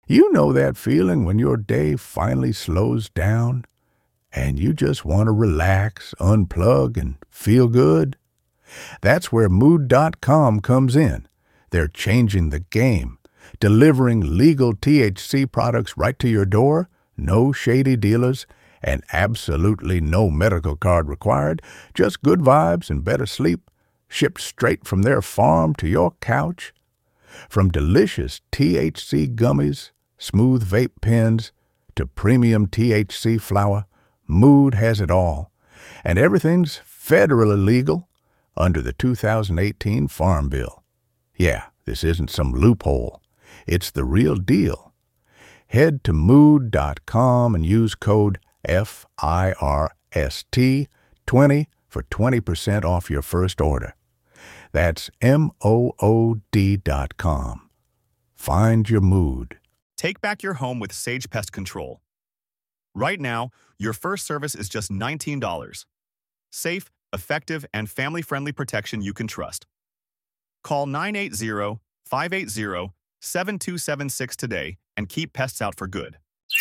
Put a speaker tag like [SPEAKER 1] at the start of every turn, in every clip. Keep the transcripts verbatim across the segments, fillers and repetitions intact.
[SPEAKER 1] You know that feeling when your day finally slows down and you just want to relax, unplug, and feel good? That's where Mood dot com comes in. They're changing the game, delivering legal T H C products right to your door, no shady dealers, and absolutely no medical card required, just good vibes and better sleep, shipped straight from their farm to your couch. From delicious T H C gummies, smooth vape pens, to premium T H C flower, Mood has it all. And everything's federally legal under the two thousand eighteen Farm Bill. Yeah, this isn't some loophole. It's the real deal. Head to Mood dot com and use code F I R S T twenty for twenty percent off your first order. That's M O O D dot com. Find your mood.
[SPEAKER 2] Take back your home with Sage Pest Control. Right now, your first service is just nineteen dollars. Safe, effective, and family-friendly protection you can trust. Call nine eight zero, five eight zero, seven two seven six today and keep pests out for good.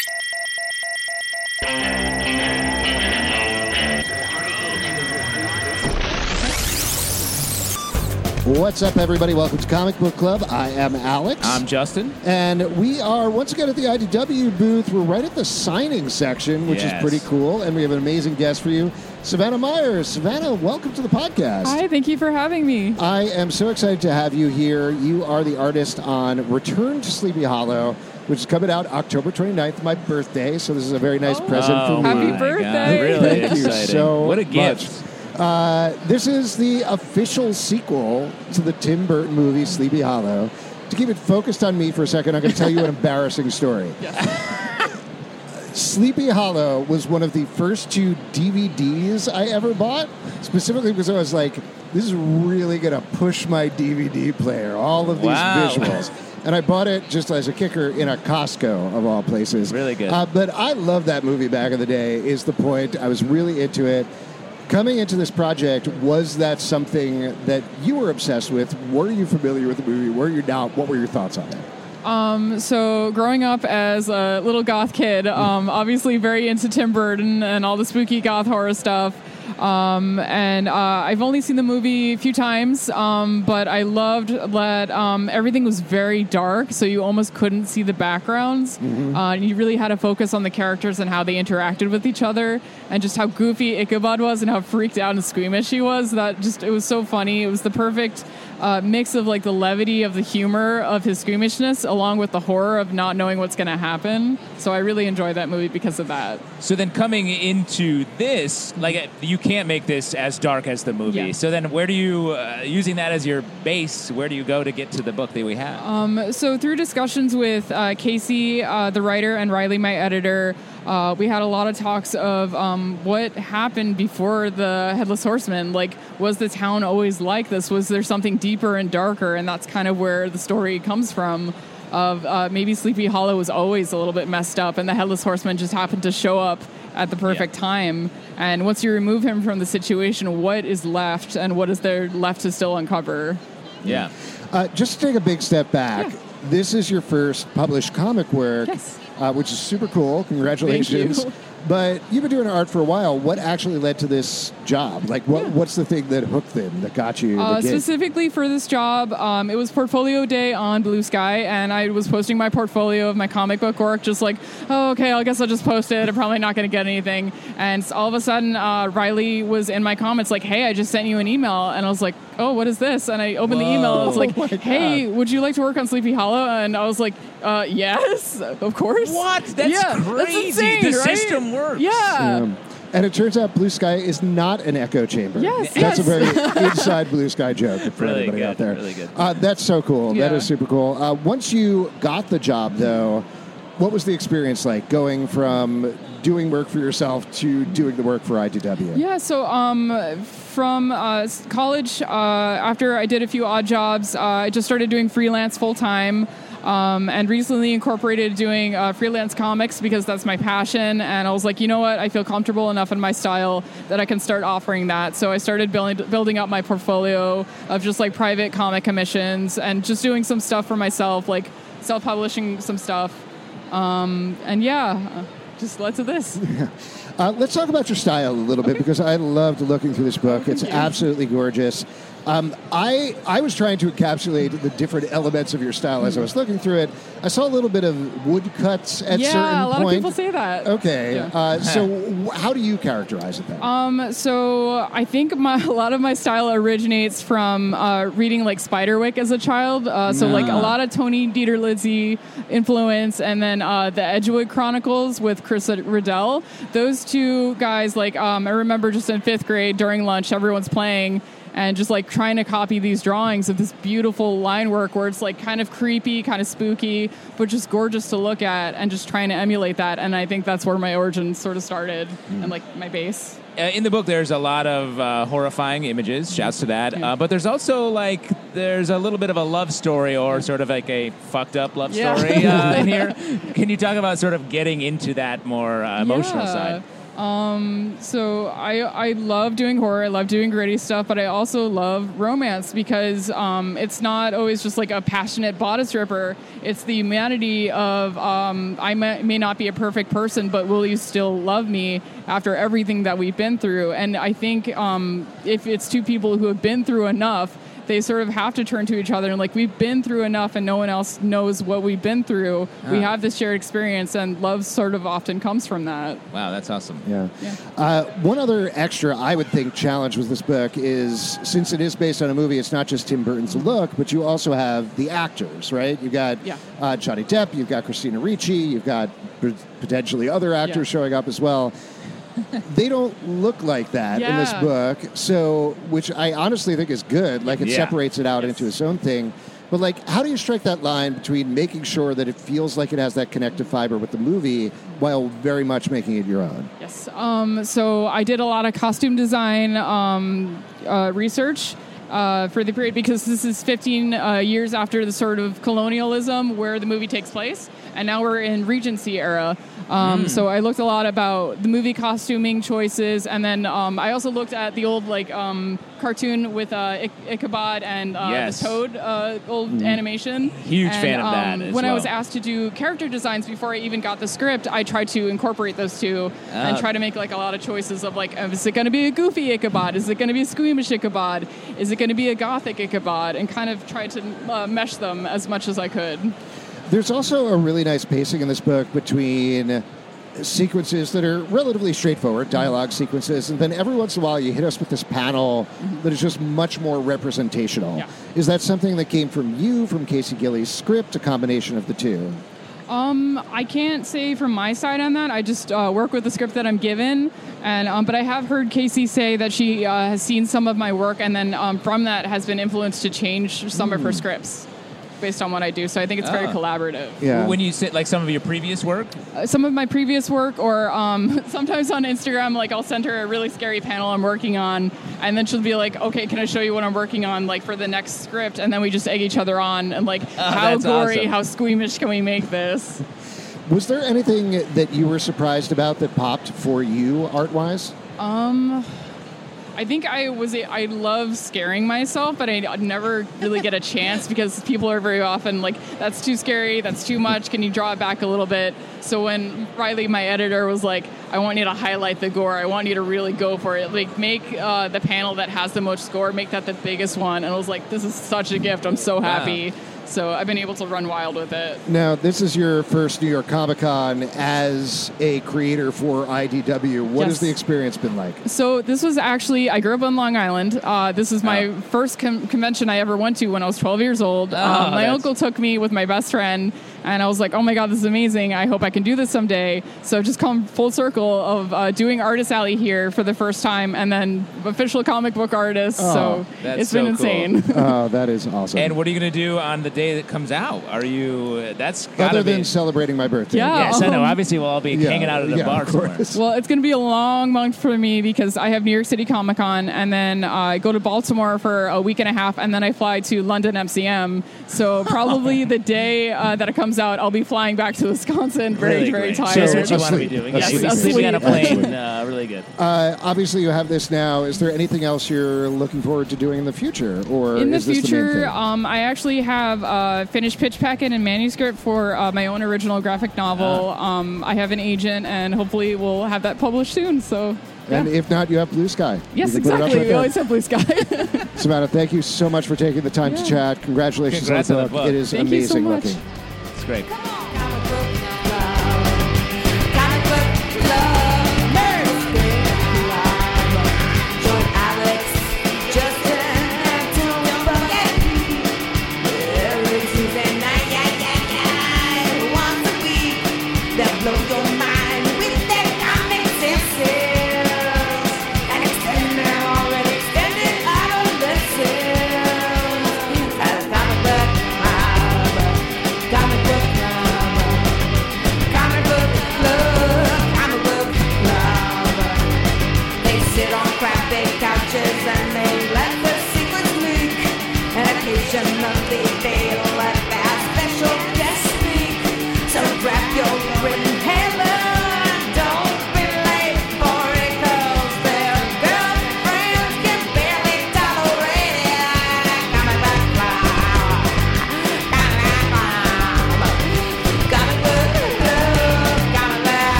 [SPEAKER 3] What's up, everybody? Welcome to Comic Book Club. I am Alex.
[SPEAKER 4] I'm Justin.
[SPEAKER 3] And we are, once again, at the I D W booth. We're right at the signing section, which
[SPEAKER 4] yes.
[SPEAKER 3] is pretty cool. And we have an amazing guest for you, Savannah Myers. Savannah, welcome to the podcast.
[SPEAKER 5] Hi, thank you for having me.
[SPEAKER 3] I am so excited to have you here. You are the artist on Return to Sleepy Hollow, which is coming out October twenty-ninth, my birthday. So this is a very nice
[SPEAKER 5] oh,
[SPEAKER 3] present
[SPEAKER 4] oh
[SPEAKER 3] for me.
[SPEAKER 5] Happy birthday.
[SPEAKER 4] Really
[SPEAKER 3] Thank
[SPEAKER 4] exciting.
[SPEAKER 3] you so
[SPEAKER 4] What a
[SPEAKER 3] much.
[SPEAKER 4] gift.
[SPEAKER 3] Uh, this is the official sequel to the Tim Burton movie Sleepy Hollow. To keep it focused on me for a second, I'm going to tell you an embarrassing story.
[SPEAKER 5] Yes.
[SPEAKER 3] Sleepy Hollow was one of the first two D V Ds I ever bought, specifically because I was like, this is really going to push my D V D player, all of these
[SPEAKER 4] Wow.
[SPEAKER 3] visuals. And I bought it just as a kicker in a Costco, of all places.
[SPEAKER 4] Really good.
[SPEAKER 3] Uh, but I loved that movie back in the day, is the point. I was really into it. Coming into this project, was that something that you were obsessed with? Were you familiar with the movie? Were you not? What were your thoughts on it?
[SPEAKER 5] Um, so growing up as a little goth kid, um, obviously very into Tim Burton and all the spooky goth horror stuff. Um, and uh, I've only seen the movie a few times, um, but I loved that um, everything was very dark, so you almost couldn't see the backgrounds. Mm-hmm. Uh, and you really had to focus on the characters and how they interacted with each other, and just how goofy Ichabod was and how freaked out and squeamish he was. That just, it was so funny. It was the perfect uh, mix of like the levity of the humor of his squeamishness along with the horror of not knowing what's going to happen. So I really enjoyed that movie because of that.
[SPEAKER 4] So then coming into this, like you can't make this as dark as the movie.
[SPEAKER 5] Yeah.
[SPEAKER 4] So then where do you, uh, using that as your base, where do you go to get to the book that we have?
[SPEAKER 5] Um, so through discussions with uh, Casey, uh, the writer, and Riley, my editor, uh, we had a lot of talks of um, what happened before the Headless Horseman. Like, was the town always like this? Was there something deeper and darker? And that's kind of where the story comes from. Of uh, maybe Sleepy Hollow was always a little bit messed up, and the Headless Horseman just happened to show up at the perfect yeah. time. And once you remove him from the situation, what is left, and what is there left to still uncover?
[SPEAKER 4] Yeah.
[SPEAKER 3] Uh, just to take a big step back, yeah. this is your first published comic work,
[SPEAKER 5] yes.
[SPEAKER 3] uh, which is super cool. Congratulations.
[SPEAKER 5] Thank you.
[SPEAKER 3] But you've been doing art for a while. What actually led to this job? Like, what? Yeah. What's the thing that hooked them, that got you?
[SPEAKER 5] Uh,
[SPEAKER 3] the
[SPEAKER 5] specifically for this job, um, it was portfolio day on Blue Sky, and I was posting my portfolio of my comic book work, just like, oh, okay, I guess I'll just post it. I'm probably not going to get anything. And all of a sudden, uh, Riley was in my comments like, hey, I just sent you an email. And I was like, oh, what is this? And I opened
[SPEAKER 4] Whoa.
[SPEAKER 5] the email, and I was like,
[SPEAKER 3] oh
[SPEAKER 5] hey, would you like to work on Sleepy Hollow? And I was like, uh, yes, of course.
[SPEAKER 4] What? That's
[SPEAKER 5] yeah,
[SPEAKER 4] crazy.
[SPEAKER 5] That's insane,
[SPEAKER 4] the
[SPEAKER 5] right?
[SPEAKER 4] system works.
[SPEAKER 5] Yeah.
[SPEAKER 3] Um, and it turns out Blue Sky is not an echo chamber.
[SPEAKER 5] Yes,
[SPEAKER 3] That's
[SPEAKER 5] yes.
[SPEAKER 3] a very inside Blue Sky joke for
[SPEAKER 4] really
[SPEAKER 3] anybody
[SPEAKER 4] good,
[SPEAKER 3] out there.
[SPEAKER 4] Really good.
[SPEAKER 3] Uh, that's so cool.
[SPEAKER 5] Yeah.
[SPEAKER 3] That is super cool. Uh, once you got the job, though, what was the experience like going from doing work for yourself to doing the work for I D W?
[SPEAKER 5] Yeah, so um, from uh, college, uh, after I did a few odd jobs, uh, I just started doing freelance full-time. Um, and recently incorporated doing uh, freelance comics because that's my passion. And I was like, you know what? I feel comfortable enough in my style that I can start offering that. So I started building building up my portfolio of just like private comic commissions and just doing some stuff for myself, like self-publishing some stuff. Um, and yeah, just lots of this.
[SPEAKER 3] Uh, let's talk about your style a little bit,
[SPEAKER 5] Okay.
[SPEAKER 3] because I loved looking through this book.
[SPEAKER 5] Oh,
[SPEAKER 3] It's
[SPEAKER 5] thank you.
[SPEAKER 3] absolutely gorgeous. Um, I I was trying to encapsulate the different elements of your style as I was looking through it. I saw a little bit of woodcuts at
[SPEAKER 5] yeah,
[SPEAKER 3] certain
[SPEAKER 5] a lot
[SPEAKER 3] point.
[SPEAKER 5] of people say that.
[SPEAKER 3] Okay,
[SPEAKER 5] Yeah.
[SPEAKER 3] uh, so w- how do you characterize it then?
[SPEAKER 5] Um, so I think my, a lot of my style originates from uh, reading like Spiderwick as a child. Uh, so like a lot of Tony Dieter Lidzy influence, and then uh, the Edgewood Chronicles with Chris Riddell. Those two guys, like um, I remember just in fifth grade during lunch, everyone's playing. And just like trying to copy these drawings of this beautiful line work where it's like kind of creepy, kind of spooky, but just gorgeous to look at, and just trying to emulate that. And I think that's where my origin sort of started, and like my base.
[SPEAKER 4] Uh, in the book, there's a lot of uh, horrifying images. Shouts to that.
[SPEAKER 5] Yeah.
[SPEAKER 4] Uh, but there's also like there's a little bit of a love story, or sort of like a fucked up love
[SPEAKER 5] Yeah.
[SPEAKER 4] story uh, in here. Can you talk about sort of getting into that more uh, emotional
[SPEAKER 5] Yeah.
[SPEAKER 4] side?
[SPEAKER 5] Um, so I I love doing horror. I love doing gritty stuff, but I also love romance because um, it's not always just like a passionate bodice ripper. It's the humanity of um, I may, may not be a perfect person, but will you still love me after everything that we've been through? And I think um, if it's two people who have been through enough, they sort of have to turn to each other and like, we've been through enough and no one else knows what we've been through. We have this shared experience, and love sort of often comes from that.
[SPEAKER 4] Wow, that's awesome.
[SPEAKER 3] Yeah.
[SPEAKER 5] Yeah.
[SPEAKER 3] Uh, one other extra, I would think, challenge with this book is, since it is based on a movie, it's not just Tim Burton's look, but you also have the actors, right? You've got
[SPEAKER 5] Yeah.
[SPEAKER 3] uh, Johnny Depp, you've got Christina Ricci, you've got p- potentially other actors
[SPEAKER 5] Yeah.
[SPEAKER 3] showing up as well. They don't look like that in this
[SPEAKER 5] Yeah.
[SPEAKER 3] book, so which I honestly think is good. Like, it
[SPEAKER 4] Yeah.
[SPEAKER 3] separates it out
[SPEAKER 5] Yes.
[SPEAKER 3] into its own thing. But like, how do you strike that line between making sure that it feels like it has that connective fiber with the movie while very much making it your own?
[SPEAKER 5] Yes. Um, so I did a lot of costume design um, uh, research uh, for the period, because this is fifteen uh, years after the sort of colonialism where the movie takes place, and now we're in Regency era. Um, So I looked a lot about the movie costuming choices, and then um, I also looked at the old like um, cartoon with uh, Ik- Ichabod and uh,
[SPEAKER 4] Yes.
[SPEAKER 5] the Toad uh, old animation.
[SPEAKER 4] Huge
[SPEAKER 5] And,
[SPEAKER 4] fan of that
[SPEAKER 5] um,
[SPEAKER 4] as
[SPEAKER 5] when I was
[SPEAKER 4] well.
[SPEAKER 5] asked to do character designs before I even got the script, I tried to incorporate those two and
[SPEAKER 4] Ah.
[SPEAKER 5] try to make like a lot of choices of like, is it going to be a goofy Ichabod? Is it going to be a squeamish Ichabod? Is it going to be a gothic Ichabod? And kind of try to uh, mesh them as much as I could.
[SPEAKER 3] There's also a really nice pacing in this book between sequences that are relatively straightforward, dialogue sequences, and then every once in a while you hit us with this panel that is just much more representational.
[SPEAKER 5] Yeah.
[SPEAKER 3] Is that something that came from you, from Casey Gillies' script, a combination of the two?
[SPEAKER 5] Um, I can't say from my side on that. I just uh, work with the script that I'm given, and um, but I have heard Casey say that she uh, has seen some of my work, and then um, from that has been influenced to change some of her scripts based on what I do. So I think it's very
[SPEAKER 4] Ah.
[SPEAKER 5] collaborative.
[SPEAKER 3] Yeah.
[SPEAKER 4] When you sit like some of your previous work,
[SPEAKER 5] Uh, some of my previous work, or um, sometimes on Instagram, like I'll send her a really scary panel I'm working on, and then she'll be like, "Okay, can I show you what I'm working on, like for the next script?" And then we just egg each other on, and like, how
[SPEAKER 4] that's
[SPEAKER 5] gory,
[SPEAKER 4] awesome.
[SPEAKER 5] how squeamish can we make this?
[SPEAKER 3] Was there anything that you were surprised about that popped for you art-wise?
[SPEAKER 5] Um, I think I was. I love scaring myself, but I never really get a chance because people are very often like, "That's too scary. That's too much. Can you draw it back a little bit?" So when Riley, my editor, was like, "I want you to highlight the gore. I want you to really go for it. Like, make uh, the panel that has the most gore, make that the biggest one." And I was like, "This is such a gift. I'm so happy." So I've been able to run wild with it.
[SPEAKER 3] Now, this is your first New York Comic Con as a creator for I D W. What
[SPEAKER 5] Yes.
[SPEAKER 3] has the experience been like?
[SPEAKER 5] So this was actually, I grew up on Long Island. Uh, this is my
[SPEAKER 4] Oh.
[SPEAKER 5] first com- convention I ever went to when I was twelve years old.
[SPEAKER 4] Oh,
[SPEAKER 5] um, my
[SPEAKER 4] that's-
[SPEAKER 5] uncle took me with my best friend, and I was like, "Oh my God, this is amazing. I hope I can do this someday." So I've just come full circle of uh, doing Artist Alley here for the first time, and then official comic book artist. so
[SPEAKER 4] that's
[SPEAKER 5] it's been
[SPEAKER 4] so cool.
[SPEAKER 5] insane.
[SPEAKER 3] Oh, that is awesome.
[SPEAKER 4] and what are you going to do on the day that comes out? Are you? That's gotta
[SPEAKER 3] Other
[SPEAKER 4] be.
[SPEAKER 3] than celebrating my birthday.
[SPEAKER 5] Yeah.
[SPEAKER 4] Yes, I know.
[SPEAKER 5] Um,
[SPEAKER 4] Obviously, we'll all be
[SPEAKER 3] Yeah,
[SPEAKER 4] hanging out at a
[SPEAKER 3] yeah,
[SPEAKER 4] bar
[SPEAKER 3] of
[SPEAKER 4] somewhere.
[SPEAKER 3] course.
[SPEAKER 5] Well, it's going to be a long month for me because I have New York City Comic Con, and then uh, I go to Baltimore for a week and a half, and then I fly to London M C M. So probably the day uh, that it comes comes out, I'll be flying back to Wisconsin, very,
[SPEAKER 6] really
[SPEAKER 5] very
[SPEAKER 6] great.
[SPEAKER 5] tired.
[SPEAKER 6] Just what you want to be
[SPEAKER 3] Asleep.
[SPEAKER 6] doing.
[SPEAKER 5] Yes,
[SPEAKER 6] Yeah, you'll be
[SPEAKER 5] asleep.
[SPEAKER 6] sleeping on a plane. Uh, really good.
[SPEAKER 3] Uh, obviously, you have this now. Is there anything else you're looking forward to doing in the future, or
[SPEAKER 5] In the
[SPEAKER 3] is this the main
[SPEAKER 5] future,
[SPEAKER 3] thing?
[SPEAKER 5] um, I actually have a finished pitch packet and manuscript for uh, my own original graphic novel.
[SPEAKER 3] Ah.
[SPEAKER 5] Um, I have an agent, and hopefully we'll have that published soon. So, yeah.
[SPEAKER 3] And if not, you have Blue Sky.
[SPEAKER 5] Yes,
[SPEAKER 3] You can put it up
[SPEAKER 5] exactly.
[SPEAKER 3] right
[SPEAKER 5] We
[SPEAKER 3] there.
[SPEAKER 5] always have blue sky.
[SPEAKER 3] Savannah, thank you so much for taking the time to
[SPEAKER 5] Yeah.
[SPEAKER 3] chat. Congratulations
[SPEAKER 6] Congrats
[SPEAKER 3] on the
[SPEAKER 6] on the
[SPEAKER 3] book.
[SPEAKER 6] book.
[SPEAKER 3] It is
[SPEAKER 5] Thank you so
[SPEAKER 3] amazing
[SPEAKER 5] much.
[SPEAKER 3] looking.
[SPEAKER 6] It's great.
[SPEAKER 7] That blows your